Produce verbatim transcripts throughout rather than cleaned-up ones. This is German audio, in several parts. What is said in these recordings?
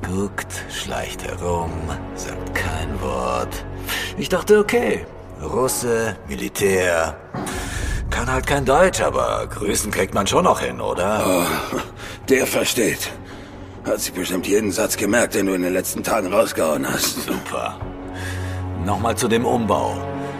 Guckt, schleicht herum, sagt kein Wort. Ich dachte, okay, Russe, Militär. Kann halt kein Deutsch, aber grüßen kriegt man schon noch hin, oder? Oh, der versteht. Hat sich bestimmt jeden Satz gemerkt, den du in den letzten Tagen rausgehauen hast. Super. Nochmal zu dem Umbau.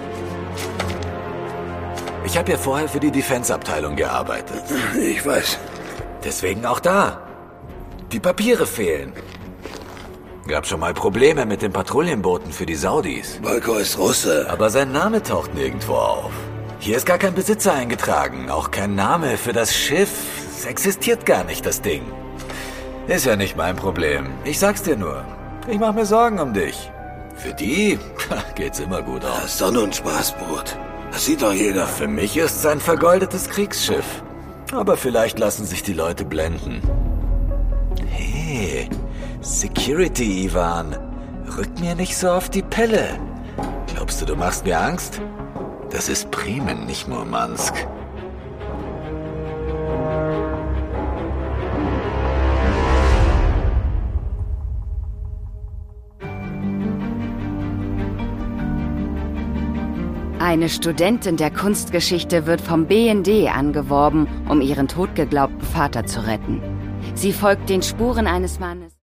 Ich habe ja vorher für die Defense-Abteilung gearbeitet. Ich weiß. Deswegen auch da. Die Papiere fehlen. Gab schon mal Probleme mit den Patrouillenbooten für die Saudis. Bolko ist Russe. Aber sein Name taucht nirgendwo auf. Hier ist gar kein Besitzer eingetragen, auch kein Name für das Schiff. Es existiert gar nicht, das Ding. Ist ja nicht mein Problem. Ich sag's dir nur. Ich mach mir Sorgen um dich. Für die geht's immer gut aus. Das ist doch nur ein Spaßboot. Das sieht doch jeder. Für mich ist es ein vergoldetes Kriegsschiff. Aber vielleicht lassen sich die Leute blenden. Hey, Security, Ivan. Rück mir nicht so auf die Pelle. Glaubst du, du machst mir Angst? Das ist Bremen, nicht Murmansk. Eine Studentin der Kunstgeschichte wird vom B N D angeworben, um ihren totgeglaubten Vater zu retten. Sie folgt den Spuren eines Mannes.